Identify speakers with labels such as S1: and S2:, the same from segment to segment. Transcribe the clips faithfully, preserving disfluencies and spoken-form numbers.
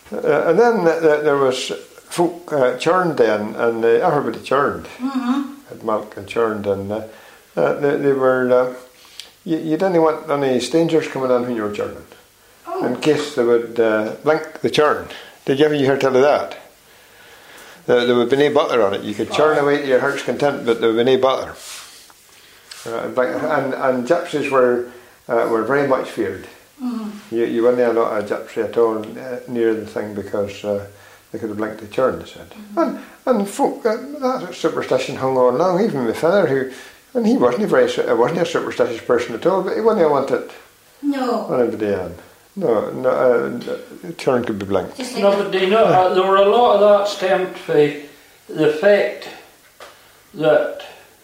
S1: Uh, and then uh, there was folk uh, churned then, and uh, everybody churned.
S2: Mm-hmm.
S1: Had milk and churned, and uh, uh, they, they were. Uh, you, you didn't want any strangers coming in when you were churning,
S2: Oh.
S1: in case they would uh, blink the churn. Did you ever hear tell of that? Uh, there would be no butter on it. You could churn away to your heart's content, but there would be no butter. Uh, and and gypsies were uh, were very much feared.
S2: Mm-hmm.
S1: You you wouldn't have a lot of gypsy at all uh, near the thing because uh, they could have blinked the churn, they said. Mm-hmm. And and folk, uh, that superstition hung on long. Even my father, who and he wasn't a very uh, wasn't a superstitious person at all, but he wouldn't have wanted
S2: No.
S1: anybody in. No, no, uh, the churn could be blinked.
S2: Just like
S3: No, but do you know, uh, there were a lot of that stemmed from the fact that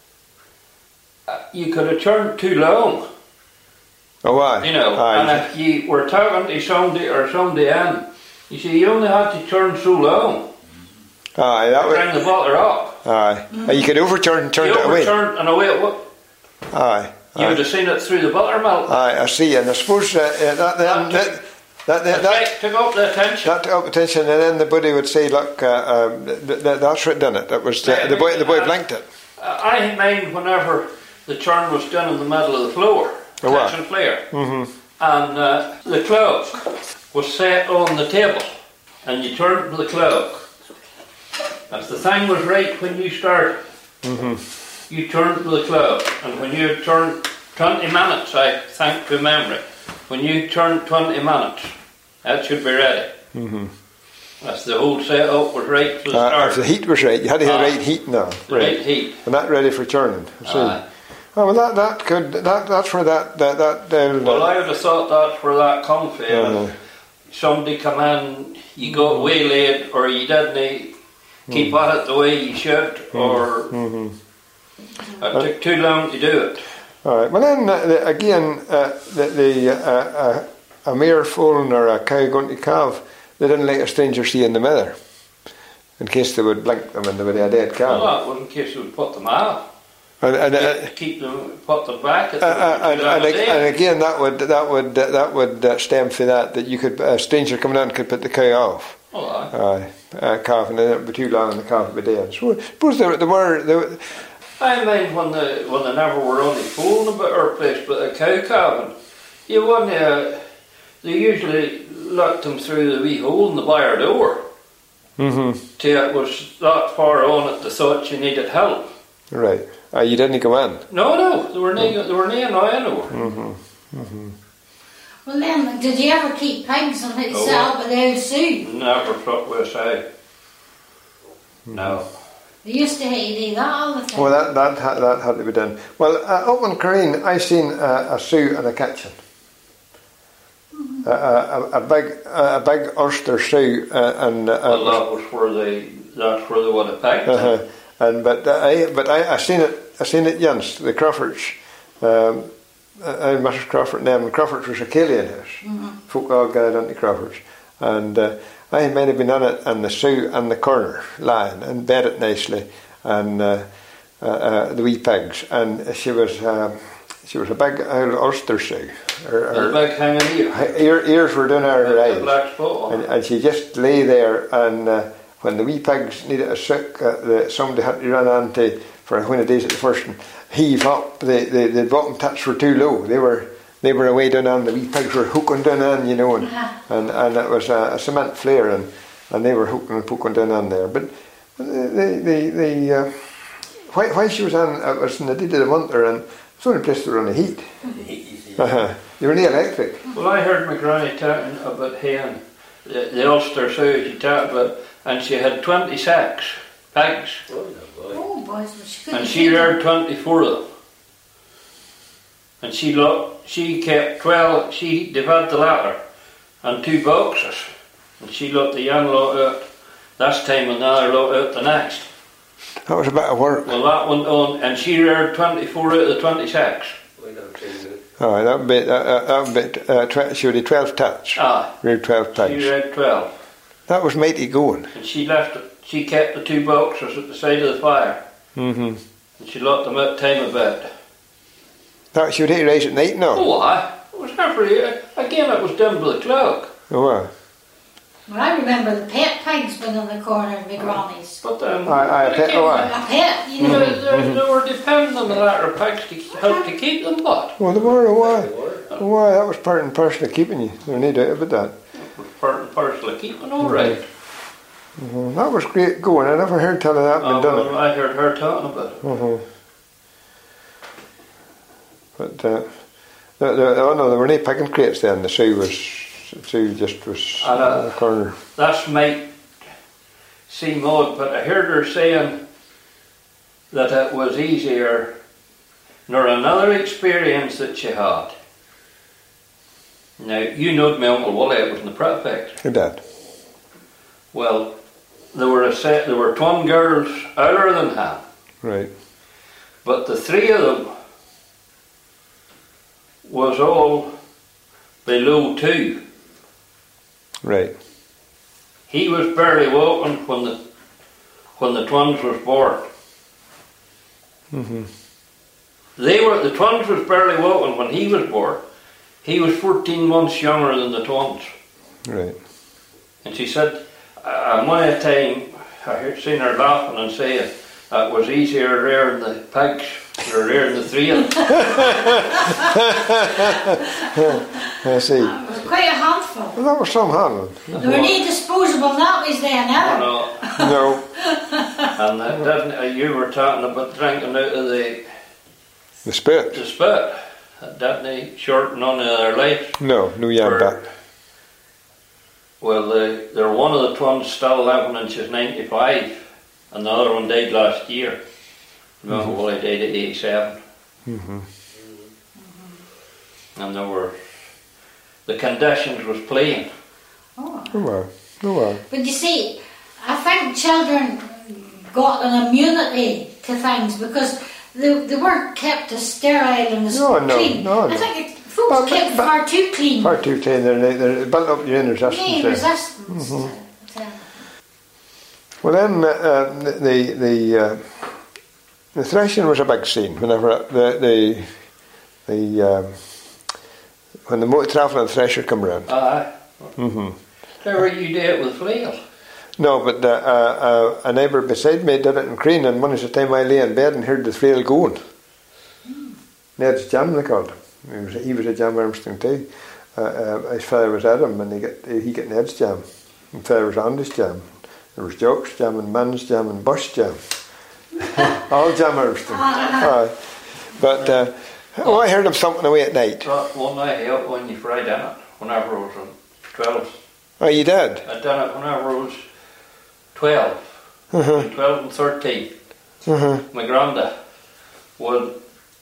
S3: uh, you could have turned too long,
S1: Oh, aye.
S3: you know,
S1: Aye.
S3: and if you were talking to somebody or somebody in, you see, you only had to turn so long
S1: Aye, that
S3: to
S1: would.
S3: bring the butter up.
S1: Aye. Uh, You could overturn and turn
S3: You
S1: it away.
S3: overturned and away it went.
S1: Aye.
S3: You
S1: Aye.
S3: would have seen it through the buttermilk.
S1: Aye, I see, and I suppose uh, uh, that then that that that,
S3: The
S1: that,
S3: fact took up the attention.
S1: that took up attention, and then the buddy would say, "Look, uh, um, th- th- that's what done it. That was the, the boy. The boy blinked it."
S3: I mind whenever the churn was done in the middle of the floor,
S1: Oh, what?
S3: catching flare,
S1: Mm-hmm.
S3: and uh, the cloak was set on the table, and you turned the cloak. If the thing was right when you started,
S1: Mm-hmm.
S3: you turned the cloak, and when you turned twenty minutes, I think to memory, when you turned twenty minutes, that should be ready.
S1: Mm-hmm.
S3: If the whole setup was right for the
S1: Uh,
S3: start,
S1: if the heat was right, you had to have
S3: Aye.
S1: right heat now,
S3: the right heat.
S1: and that ready for churning. I see.
S3: Aye.
S1: Oh, well, that that could that that's where that that that. Uh,
S3: Well, I would have thought that's where that come from.
S1: Uh-huh.
S3: Somebody come in, you got waylaid, or you didn't keep at it the way you should, or
S1: Mm-hmm.
S3: it took too long to do it.
S1: All right. Well, then uh, the, again, uh, the, the uh, uh, a mare foaling or a cow going to calve, they didn't like a stranger seeing the mother, in case they would blink them and they would have a dead
S3: Well,
S1: cow.
S3: that was in case you would put them out.
S1: And and, uh,
S3: keep them, put them back at
S1: uh,
S3: the,
S1: uh, and,
S3: too long
S1: and,
S3: a
S1: ag-
S3: day.
S1: and again, that would that would uh, that would uh, stem from that that you could a stranger coming in could put the cow off.
S3: Oh, aye.
S1: Aye, uh, calf, and then it would be too long and the calf would be dead. So I suppose there, there were. There,
S3: I mind when the when they never were only fooling about our place, but a cow calving, you wouldn't. Uh, they usually let them through the wee hole in the byre door.
S1: mm-hmm.
S3: Till it was that far on that they thought you needed help.
S1: Right. Uh, you didn't go in.
S3: No, no, they were no, they were no annoying over.
S1: Mm-hmm. Mm-hmm.
S2: Well then, did you ever keep pigs and let
S3: Oh,
S2: sell by the old Sue?
S3: Never took with a No.
S2: They used to hate you do that all the time.
S1: Well, that that had, that had to be done. Well, uh, up in Careen, I seen uh, a Sue in a kitchen.
S2: Mm-hmm.
S1: Uh, a, a big a big Ulster Sue, uh, and uh,
S3: Well, that was where they. That's where they would have picked them.
S1: uh, and but uh, I but I, I seen it I seen it Jens the Crawfords. Um, uh, Missus Crawford and them. And Crawfords was a Killian house.
S2: Mm-hmm.
S1: Folk all got into Crawfords, and uh, I might have been in it, and the Sue in the corner lying and bedded nicely, and uh, uh, uh, the wee pigs, and she was uh, she was a big old Ulster Sue. Her,
S3: The
S1: her
S3: big hanging ear.
S1: her ear, ears were down her
S3: The
S1: eyes,
S3: black spot on
S1: and,
S3: it.
S1: and she just lay there, and uh, when the wee pigs needed a sick, uh, the, somebody had to run into for when it is at the first and heave up. The, the, the bottom tits were too low. They were they were away down on. The wee pigs were hooking down on, you know, and
S2: Uh-huh.
S1: and, and it was a, a cement flare, and, and they were hooking and poking down on there. But the the the uh, while, while she was on, it was in the dead of the winter, and it's the only place to run the heat. Uh-huh. You were near electric.
S3: Well, I heard my granny talking about hen, the, the Ulster Sue she talked about, and she had twenty-six pigs,
S2: Oh, boys, well, she couldn't
S3: and she
S2: feed them.
S3: reared twenty-four of them. And she lo- she kept twelve, she divided the latter and two boxes, and she let the young lot out this time and the other lot out the next.
S1: That was a bit of work.
S3: Well, that went on, and she reared twenty-four out of the twenty-six.
S1: Oh, that would be that, uh, that would be uh, tw- she would have twelve tats.
S3: Ah,
S1: Reared twelve
S3: she
S1: pigs.
S3: reared twelve.
S1: That was mighty going.
S3: And she left it, she kept the two boxes at the side of the fire,
S1: Mm-hmm.
S3: and she let them out time of bed.
S1: That she would have to rise at night now.
S3: Oh, I, it was never, again it was done with a clock.
S1: Oh, well.
S2: Well, I remember the pet pigs been in the corner in my granny's.
S3: But um,
S1: I, I, pet, oh, I,
S2: A pet, you
S3: you know,
S2: know.
S3: they, they were depending on the latter pigs to help to keep them, but
S1: well, the were, why? Why, that was part and parcel of keeping you. No need doubt about that.
S3: it was part and parcel of keeping all right.
S1: Mm-hmm. That was great going. I never heard tell of that
S3: Oh,
S1: been done.
S3: well, I heard her talking about it.
S1: Mm-hmm. But uh, there, there, oh no, there were no picking crates then. The Sue was, the Sue just was
S3: And, uh,
S1: in the corner.
S3: That might seem odd, but I heard her saying that it was easier nor another experience that she had. Now, you knowed my Uncle Wally was in the prefect.
S1: Your dad.
S3: Well, there were a set, there were twin girls older than him,
S1: Right.
S3: but the three of them was all below two.
S1: Right.
S3: He was barely walking when the when the twins was born.
S1: Mm-hmm.
S3: They were the twins was barely walking when he was born. He was fourteen months younger than the twins.
S1: Right.
S3: And she said, uh, one at a time, I heard seen her laughing and saying it was easier rearing the pigs than rearing the three of them.
S1: I see.
S2: It was quite a handful.
S1: Well, that was some handling.
S2: There were no disposable nappies then,
S3: You
S2: either.
S3: know,
S1: No.
S3: and that didn't, uh, you were talking about drinking out of the,
S1: The spit.
S3: the spit. That didn't shorten none of their lives.
S1: No, no yam
S3: For-
S1: back.
S3: Well, the, there one of the twins still living and she's ninety-five, and the other one died last year. My Uncle Wally died at eighty-seven.
S1: Mm-hmm.
S3: And there were, the conditions was playing.
S2: Oh.
S1: Oh well. Oh well.
S2: But you see, I think children got an immunity to things because they, they weren't kept as sterile and as
S1: No, no,
S2: clean.
S1: no,
S2: I
S1: no.
S2: think it, folks
S1: But- but-
S2: kept
S1: but-
S2: far too clean.
S1: Far too clean. They're, they're built up your inner resistance
S2: Yeah,
S1: there.
S2: resistance.
S1: Mm-hmm.
S2: to- to-
S1: Well, then uh, the the uh, the threshing was a big scene. Whenever the the the um, when the mo- travelling thresher come round.
S3: Aye.
S1: Mm-hmm.
S3: There were you do it with flail.
S1: No, but uh, uh, a neighbour beside me did it in Crean, and one of the time I lay in bed and heard the flail going.
S2: Mm.
S1: Ned's Jam, they called him. He was he was a Jam Armstrong too. Uh, uh, his father was Adam, and he got he got Ned's Jam. And father was Andy's Jam. There was Jock's Jam and Man's Jam and Bush Jam. All Jam Armstrong. Aye. But uh, oh, I heard him thumping away at night.
S3: That one I helped when you fried in it, whenever I was on twelve.
S1: Oh, you did?
S3: I done it whenever I was twelve.
S1: Uh-huh.
S3: twelve and thirteen.
S1: Uh-huh.
S3: My granda would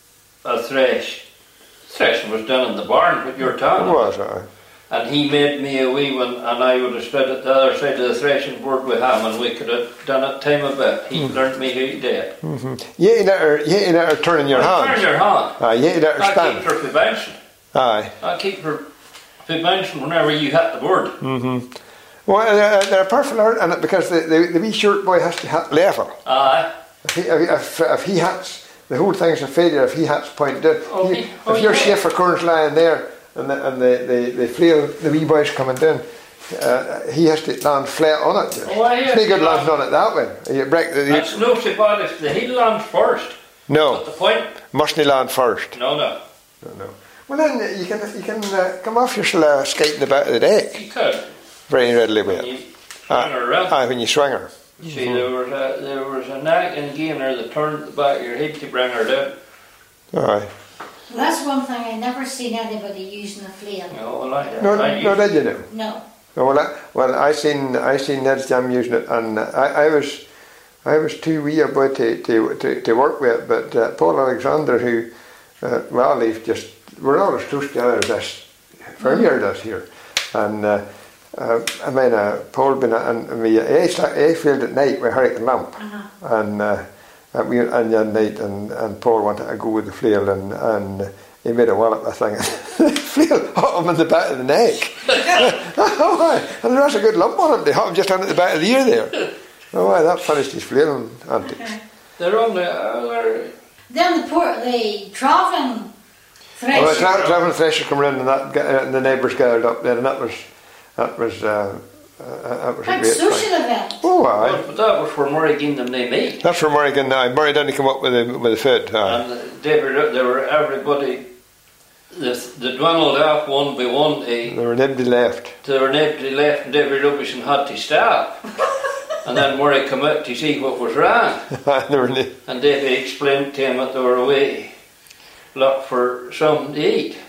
S3: a thresh. Threshing was done in the barn, but you're
S1: It
S3: talking.
S1: was, aye.
S3: And he made me a wee one, and I would have stood at the other side of the threshing board with him, and we could have done it time a bit. He
S1: Mm.
S3: learnt me how to do it.
S1: Mm-hmm. You ain't let her, you ain't let her turn in your
S3: Turn
S1: hand.
S3: your hand.
S1: Aye, you ain't let her
S3: I keep
S1: stand.
S3: her for bouncing.
S1: Aye.
S3: I keep her for bouncing whenever you hit the board.
S1: Mm-hmm. Well, uh, they're a perfect art in it because the, the, the wee short boy has to hit level.
S3: Aye.
S1: If he, if, if he hits, the whole thing's a failure if he hits point down.
S3: Oh,
S1: You-
S3: he- oh,
S1: if your
S3: yeah.
S1: Schaefer corn's lying there and the, and the, the, the flail, the wee boy's coming down, uh, he has to land flat on it.
S3: Oh, aye,
S1: It's no
S3: yes,
S1: good
S3: yeah.
S1: landing on it that way. You break the, you,
S3: That's no so bad if the heel lands first.
S1: no,
S3: But the point,
S1: mustn't land first.
S3: no, no.
S1: No, no. Well then you can you can uh, come off your uh, skating about the deck
S3: You could.
S1: very readily with
S3: When
S1: it.
S3: you turn her around.
S1: Aye, when you swing her.
S3: You see, there was a there was a knack in gainer that turned the back of your head to bring her down.
S1: Aye.
S2: Well, that's one thing I never seen anybody using a flail.
S3: No, well, I,
S1: No,
S3: I
S1: no,
S3: used-
S1: did you know?
S2: No.
S1: No, well, I, well, I seen I seen Ned's Jam using it, and I, I was I was too wee a boy to, to, to, to work with it. But uh, Paul Alexander, who uh, well, he's just we're all as close together as this firm here does here, and uh, uh, I mean uh, Paul been and me I field at night with Hurricane Lamp,
S2: Uh-huh.
S1: and uh, and we and one night and, and Paul wanted to go with the flail and and. He made a wallop, I think. The flail hit him in the back of the neck. Oh, aye. And there was a good lump on him. They hit him just under the back of the ear there. Oh, aye, that finished his flailing antics.
S3: They're on the. Uh, they're,
S2: Then the port, the travelling thresher.
S1: Well, the tra- travelling thresher come around and, that, ga- and the neighbours gathered up there, and that was that was uh, uh, that was a
S2: Big
S1: great
S2: social
S1: thing.
S2: event.
S1: Oh, aye.
S3: But, but that was for Murray giving them they meat.
S1: That's for Murray again now. Murray didn't come up with the, with the food. Aye.
S3: And they were, they were everybody, the, the dwindled off one by one. They,
S1: There were nobody left.
S3: they were nobody left and David Robinson had to stop. And then Murray came out to see what was wrong.
S1: There were no-
S3: And David explained to him that they were away, look for something to eat.